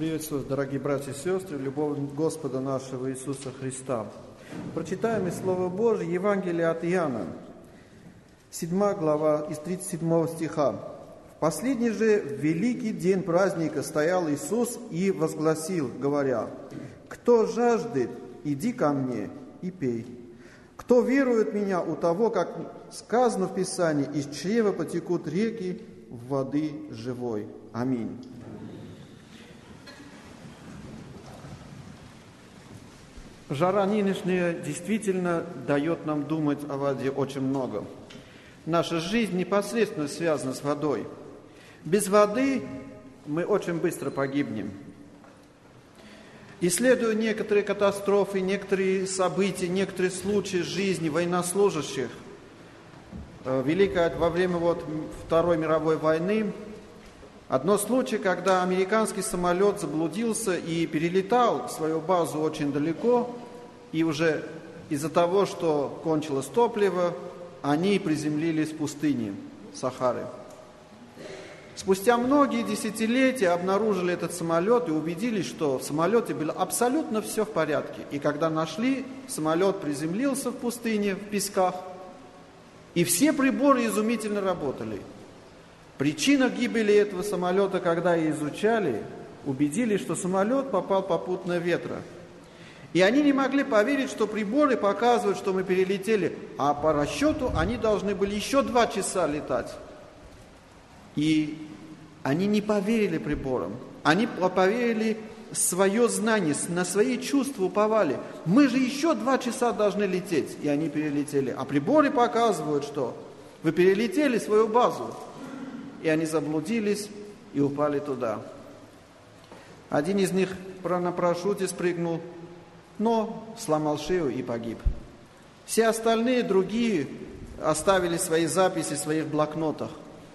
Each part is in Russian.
Приветствую, дорогие братья и сестры, любовь Господа нашего Иисуса Христа. Прочитаем из Слова Божьего Евангелие от Иоанна, 7 глава, из 37 стиха. «В последний же великий день праздника стоял Иисус и возгласил, говоря: „Кто жаждет, иди ко мне и пей. Кто верует в Меня, у того, как сказано в Писании, из чрева потекут реки воды живой“». Аминь. Жара нынешняя действительно дает нам думать о воде очень много. Наша жизнь непосредственно связана с водой. Без воды мы очень быстро погибнем. Исследуя некоторые катастрофы, некоторые события, некоторые случаи жизни военнослужащих, во время Второй мировой войны, одно случай, когда американский самолет заблудился и перелетал свою базу очень далеко, и уже из-за того, что кончилось топливо, они приземлились в пустыне Сахары. Спустя многие десятилетия обнаружили этот самолет и убедились, что в самолете было абсолютно все в порядке. И когда нашли, самолет приземлился в пустыне, в песках, и все приборы изумительно работали. Причина гибели этого самолета, когда ее изучали, убедились, что самолет попал попутно ветра. И они не могли поверить, что приборы показывают, что мы перелетели, а по расчету они должны были еще 2 часа летать. И они не поверили приборам, они поверили в свое знание, на свои чувства уповали. Мы же еще 2 часа должны лететь, и они перелетели. А приборы показывают, что вы перелетели свою базу. И они заблудились и упали туда. Один из них на парашюте спрыгнул, но сломал шею и погиб. Все остальные, другие, оставили свои записи в своих блокнотах.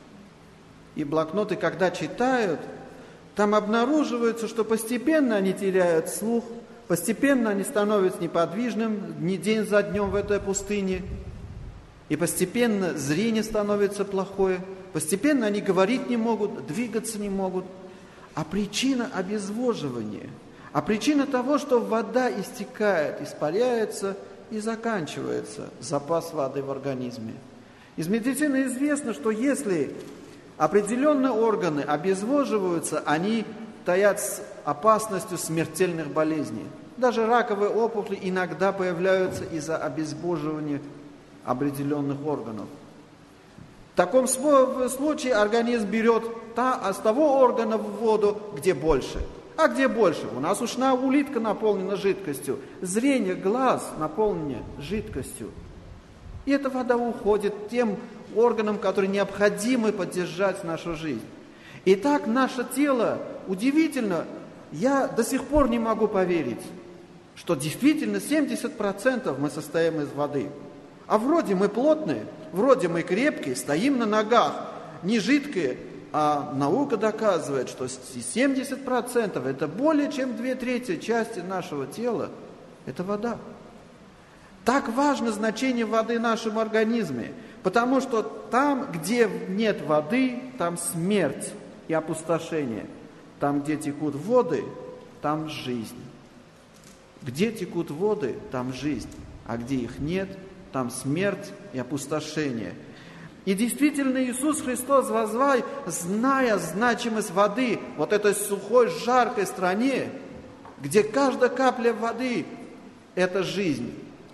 И блокноты, когда читают, там обнаруживается, что постепенно они теряют слух, постепенно они становятся неподвижными день за днем в этой пустыне, и постепенно зрение становится плохое, постепенно они говорить не могут, двигаться не могут. А причина обезвоживания, а причина того, что вода истекает, испаряется и заканчивается запас воды в организме. Из медицины известно, что если определенные органы обезвоживаются, они таят с опасностью смертельных болезней. Даже раковые опухоли иногда появляются из-за обезвоживания определенных органов. В таком случае организм берет с того органа в воду, где больше. А где больше? У нас ушная улитка наполнена жидкостью, зрение, глаз наполнены жидкостью. И эта вода уходит тем органам, которые необходимы поддержать нашу жизнь. Итак, наше тело, удивительно, я до сих пор не могу поверить, что действительно 70% мы состоим из воды. А вроде мы плотные, вроде мы крепкие, стоим на ногах, не жидкие, а наука доказывает, что 70% это более чем 2/3 части нашего тела, это вода. Так важно значение воды в нашем организме, потому что там, где нет воды, там смерть и опустошение. Там, где текут воды, там жизнь. Где текут воды, там жизнь, а где их нет, там смерть и опустошение. И действительно Иисус Христос возвал, зная значимость воды, вот этой сухой, жаркой стране, где каждая капля воды – это жизнь.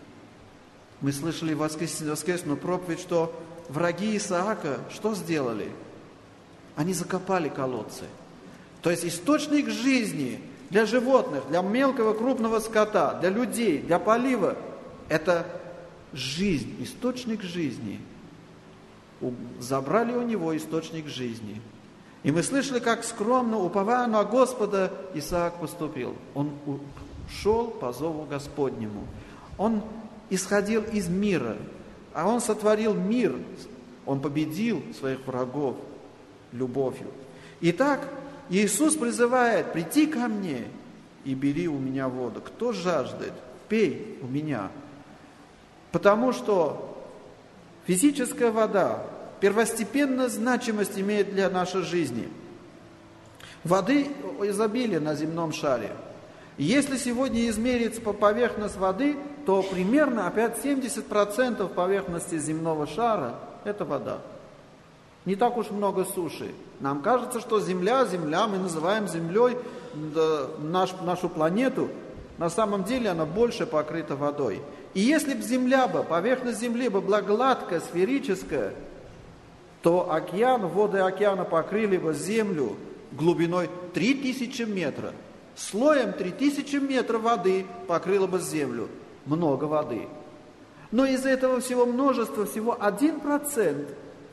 Мы слышали в воскресную проповедь, что враги Исаака что сделали? Они закопали колодцы. То есть источник жизни для животных, для мелкого, крупного скота, для людей, для полива – это жизнь, источник жизни. Забрали у него источник жизни. И мы слышали, как скромно, уповая на Господа, Исаак поступил. Он шел по зову Господнему. Он исходил из мира, а он сотворил мир. Он победил своих врагов любовью. Итак, Иисус призывает: «Приди ко мне и бери у меня воду. Кто жаждет, пей у меня». Потому что физическая вода первостепенную значимость имеет для нашей жизни. Воды изобилие на земном шаре. Если сегодня измерить по поверхность воды, то примерно опять 70% поверхности земного шара – это вода. Не так уж много суши. Нам кажется, что Земля, мы называем Землей нашу планету. На самом деле она больше покрыта водой. И если бы поверхность Земли была гладкая, сферическая, то воды океана покрыли бы Землю глубиной 3000 метров. Слоем 3000 метров воды покрыло бы Землю. Много воды. Но из этого всего множества всего 1%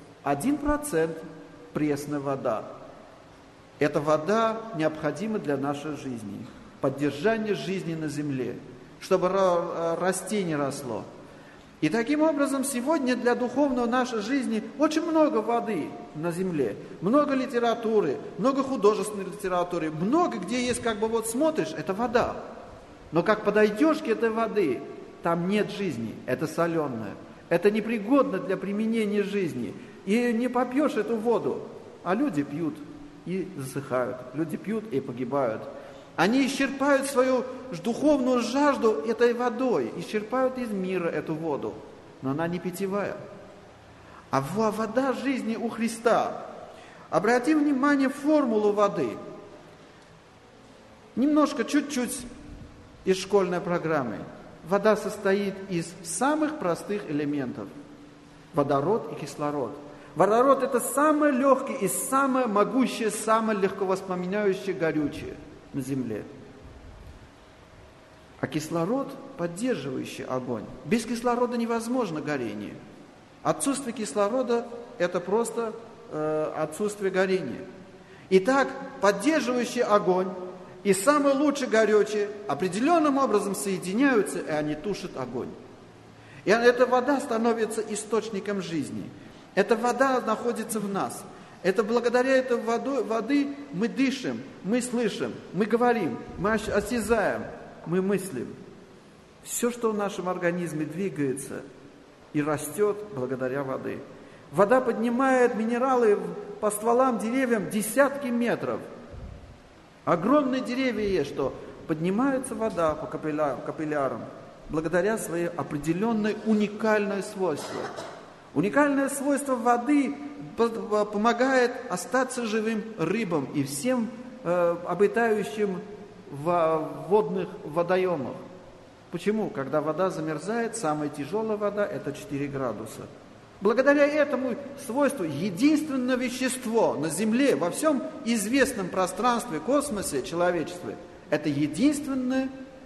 пресная вода. Эта вода необходима для нашей жизни. Поддержание жизни на земле, чтобы растение росло. И таким образом сегодня для духовного нашей жизни очень много воды на земле, много литературы, много художественной литературы, много где есть, смотришь, это вода. Но как подойдешь к этой воды, там нет жизни, это соленое, это непригодно для применения жизни. И не попьешь эту воду, а люди пьют и засыхают, люди пьют и погибают. Они исчерпают свою духовную жажду этой водой, исчерпают из мира эту воду, но она не питьевая. А вода жизни у Христа. Обратим внимание в формулу воды. Чуть-чуть из школьной программы. Вода состоит из самых простых элементов. Водород и кислород. Водород – это самое легкое и самое могущее, самое легковоспламеняющее горючее на земле. А кислород – поддерживающий огонь. Без кислорода невозможно горение. Отсутствие кислорода – это просто отсутствие горения. Итак, поддерживающий огонь и самое лучшее горючее определенным образом соединяются, и они тушат огонь. И эта вода становится источником жизни. Эта вода находится в нас. Это благодаря этой воды мы дышим, мы слышим, мы говорим, мы осязаем, мы мыслим. Все, что в нашем организме двигается и растет благодаря воде. Вода поднимает минералы по стволам деревьям десятки метров. Огромные деревья есть, что поднимается вода по капиллярам благодаря своей определенной уникальной свойству. Уникальное свойство воды помогает остаться живым рыбам и всем обитающим в водных водоемах. Почему? Когда вода замерзает, самая тяжелая вода – это 4 градуса. Благодаря этому свойству единственное вещество на Земле, во всем известном пространстве, космосе, человечестве – это единственная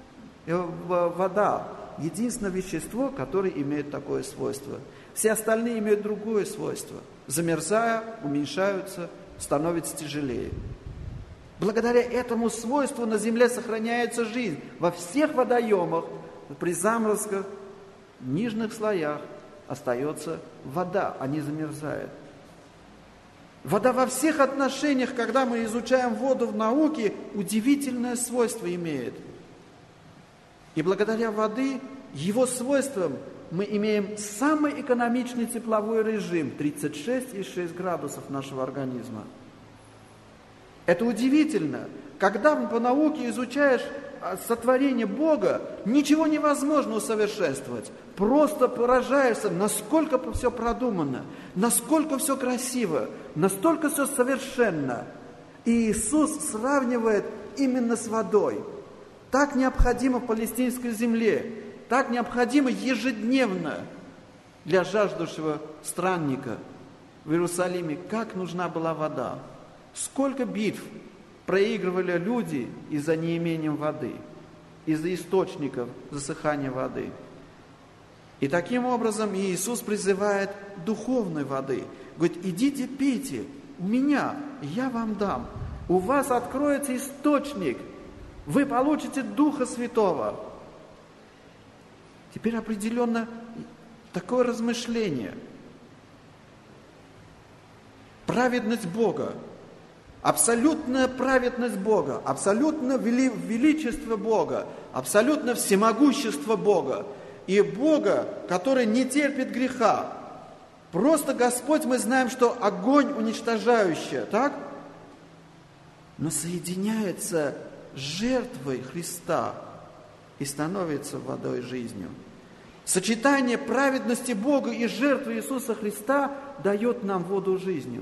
вода, единственное вещество, которое имеет такое свойство. Все остальные имеют другое свойство. Замерзая, уменьшаются, становятся тяжелее. Благодаря этому свойству на Земле сохраняется жизнь. Во всех водоемах, при заморозках, в нижних слоях остается вода, а не замерзает. Вода во всех отношениях, когда мы изучаем воду в науке, удивительное свойство имеет. И благодаря воде, его свойствам, мы имеем самый экономичный тепловой режим, 36,6 градусов нашего организма. Это удивительно. Когда по науке изучаешь сотворение Бога, ничего невозможно усовершенствовать. Просто поражаешься, насколько все продумано, насколько все красиво, настолько все совершенно. И Иисус сравнивает именно с водой. Так необходимо в палестинской земле, так необходимо ежедневно для жаждущего странника в Иерусалиме, как нужна была вода. Сколько битв проигрывали люди из-за неимения воды, из-за источников засыхания воды. И таким образом Иисус призывает духовной воды. Говорит, идите пейте у меня, я вам дам. У вас откроется источник, вы получите Духа Святого. Теперь определенно такое размышление. Праведность Бога. Абсолютная праведность Бога, абсолютное величество Бога, абсолютное всемогущество Бога. И Бога, который не терпит греха. Просто Господь, мы знаем, что огонь уничтожающий, так? но соединяется с жертвой Христа и становится водой жизнью. Сочетание праведности Бога и жертвы Иисуса Христа дает нам воду жизнью.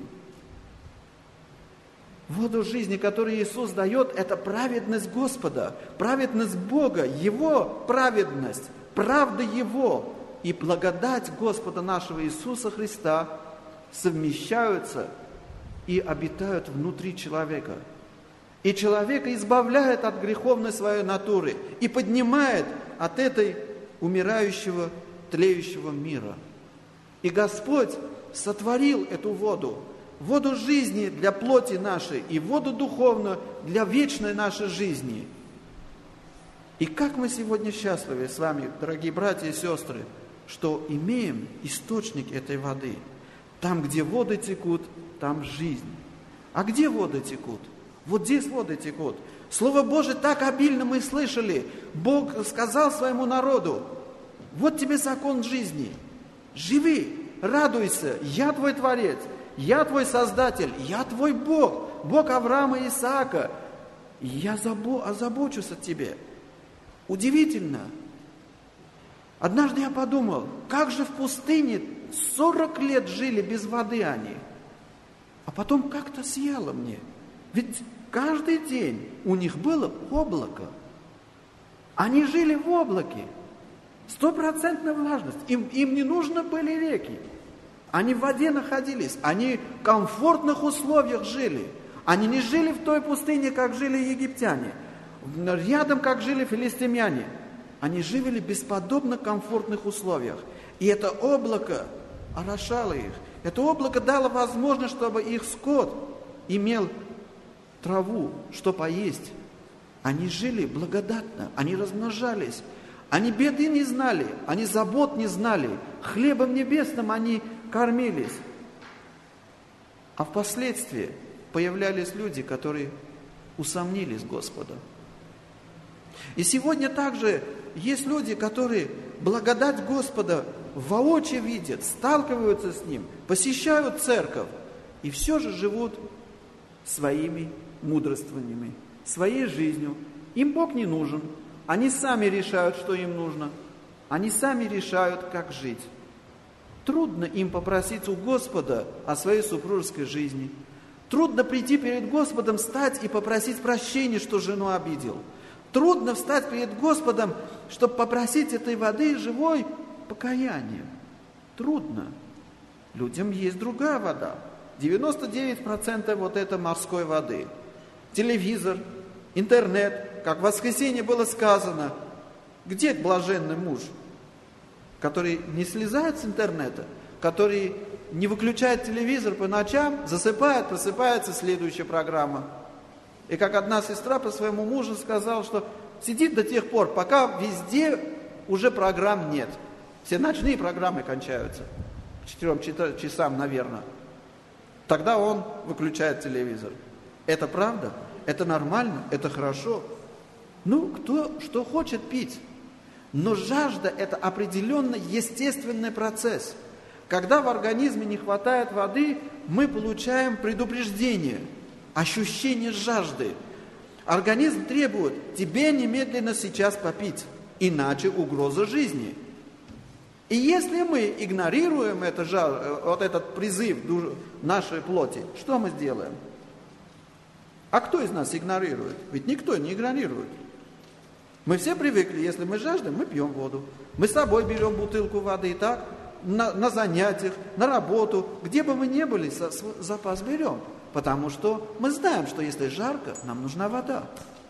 Воду жизни, которую Иисус дает, это праведность Господа, праведность Бога, Его праведность, правда Его и благодать Господа нашего Иисуса Христа совмещаются и обитают внутри человека. И человека избавляет от греховной своей натуры и поднимает от этой умирающего, тлеющего мира. И Господь сотворил эту воду, воду жизни для плоти нашей и воду духовную для вечной нашей жизни. И как мы сегодня счастливы с вами, дорогие братья и сестры, что имеем источник этой воды. Там, где воды текут, там жизнь. А где воды текут? Вот здесь воды текут. Слово Божие так обильно мы слышали. Бог сказал своему народу: вот тебе закон жизни. Живи, радуйся, я твой Творец, я твой Создатель, я твой Бог, Бог Авраама и Исаака. Я озабочусь о тебе. Удивительно. Однажды я подумал, как же в пустыне 40 лет жили без воды они. А потом как-то съело мне. Ведь каждый день у них было облако. Они жили в облаке. 100% влажность. Им не нужны были реки. Они в воде находились. Они в комфортных условиях жили. Они не жили в той пустыне, как жили египтяне. Рядом, как жили филистимляне. Они жили в бесподобно комфортных условиях. И это облако орошало их. Это облако дало возможность, чтобы их скот имел траву, что поесть. Они жили благодатно, они размножались. Они беды не знали, они забот не знали. Хлебом небесным они кормились. А впоследствии появлялись люди, которые усомнились Господа. И сегодня также есть люди, которые благодать Господа воочию видят, сталкиваются с Ним, посещают церковь и все же живут своими мудрствованиями, своей жизнью. Им Бог не нужен. Они сами решают, что им нужно. Они сами решают, как жить. Трудно им попросить у Господа о своей супружеской жизни. Трудно прийти перед Господом, встать и попросить прощения, что жену обидел. Трудно встать перед Господом, чтобы попросить этой воды живой покаяния. Трудно. Людям есть другая вода. 99% вот это морской воды. Телевизор, интернет, как в воскресенье было сказано. Где блаженный муж, который не слезает с интернета, который не выключает телевизор по ночам, засыпает, просыпается, следующая программа. И как одна сестра по своему мужу сказала, что сидит до тех пор, пока везде уже программ нет. Все ночные программы кончаются. К 4 часам, наверное. Тогда он выключает телевизор. Это правда? Это нормально? Это хорошо? Ну, кто что хочет пить. Но жажда – это определенно естественный процесс. Когда в организме не хватает воды, мы получаем предупреждение, ощущение жажды. Организм требует тебе немедленно сейчас попить, иначе угроза жизни. И если мы игнорируем вот этот призыв нашей плоти, что мы сделаем? А кто из нас игнорирует? Ведь никто не игнорирует. Мы все привыкли, если мы жаждем, мы пьем воду. Мы с собой берем бутылку воды и так, на занятиях, на работу, где бы мы ни были, запас берем. Потому что мы знаем, что если жарко, нам нужна вода.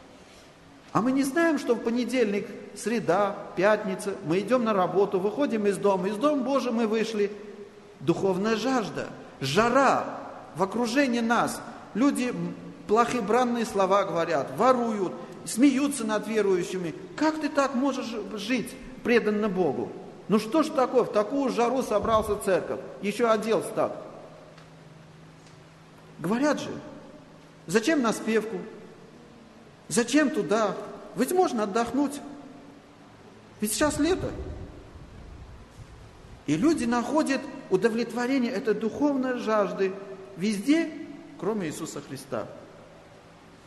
А мы не знаем, что в понедельник, среда, пятница, мы идем на работу, выходим из дома Божьего мы вышли. Духовная жажда, жара в окружении нас. Люди плохие бранные слова говорят, воруют, смеются над верующими. Как ты так можешь жить преданно Богу? Ну что ж такое, в такую жару собрался в церковь, еще оделся так. Говорят же, зачем на спевку? Зачем туда? Ведь можно отдохнуть. Ведь сейчас лето. И люди находят удовлетворение этой духовной жажды везде, кроме Иисуса Христа.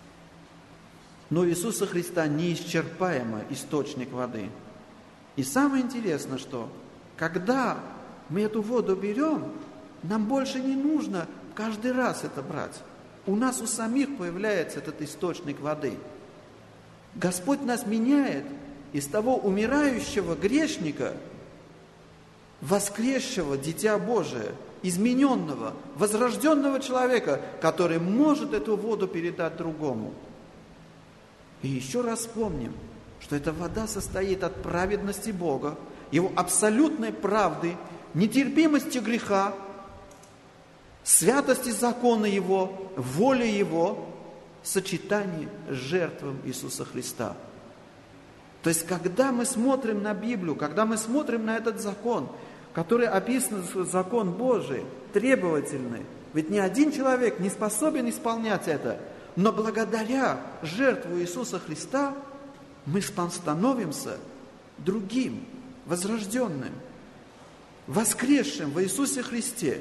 Но у Иисуса Христа неисчерпаемый источник воды. И самое интересное, что когда мы эту воду берем, нам больше не нужно каждый раз это брать. У нас у самих появляется этот источник воды. Господь нас меняет из того умирающего грешника, воскресшего Дитя Божие, измененного, возрожденного человека, который может эту воду передать другому. И еще раз вспомним, что эта вода состоит от праведности Бога, Его абсолютной правды, нетерпимости греха, святости закона Его, воли Его, сочетании с жертвой Иисуса Христа. То есть, когда мы смотрим на Библию, когда мы смотрим на этот закон, который описан, закон Божий, требовательный, ведь ни один человек не способен исполнять это, но благодаря жертву Иисуса Христа мы становимся другим, возрожденным, воскресшим в Иисусе Христе.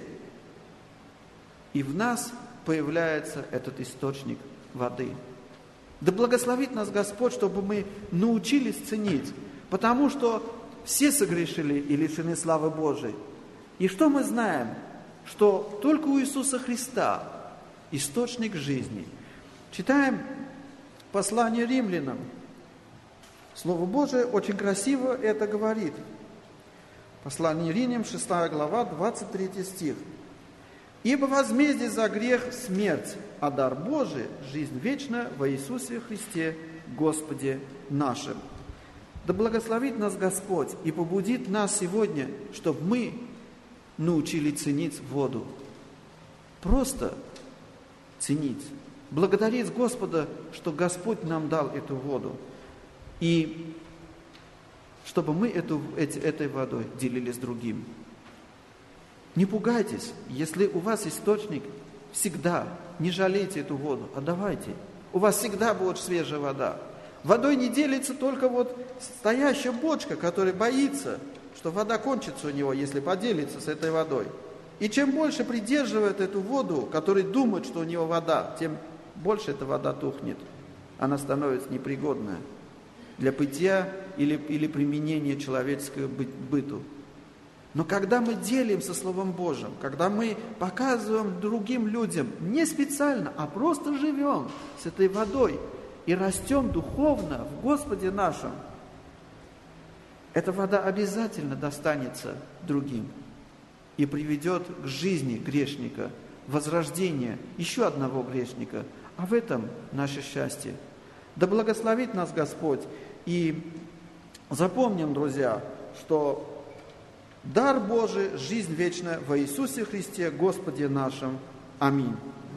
И в нас появляется этот источник воды. Да благословит нас Господь, чтобы мы научились ценить, потому что все согрешили и лишены славы Божией. И что мы знаем? Что только у Иисуса Христа источник жизни. Читаем послание римлянам. Слово Божие очень красиво это говорит. Послание римлянам, 6 глава, 23 стих. «Ибо возмездие за грех – смерть, а дар Божий – жизнь вечная во Иисусе Христе, Господе нашим». Да благословит нас Господь и побудит нас сегодня, чтобы мы научили ценить воду. Просто ценить. Благодарить Господа, что Господь нам дал эту воду. И чтобы мы этой водой делились с другим. Не пугайтесь, если у вас источник, всегда не жалейте эту воду, отдавайте. У вас всегда будет свежая вода. Водой не делится только вот стоящая бочка, который боится, что вода кончится у него, если поделится с этой водой. И чем больше придерживает эту воду, который думает, что у него вода, тем больше эта вода тухнет. Она становится непригодная для питья или применения человеческого быту. Но когда мы делимся Словом Божьим, когда мы показываем другим людям, не специально, а просто живем с этой водой и растем духовно в Господе нашем, эта вода обязательно достанется другим и приведет к жизни грешника, возрождение еще одного грешника. А в этом наше счастье. Да благословит нас Господь. И запомним, друзья, что дар Божий, жизнь вечная во Иисусе Христе, Господе нашем. Аминь.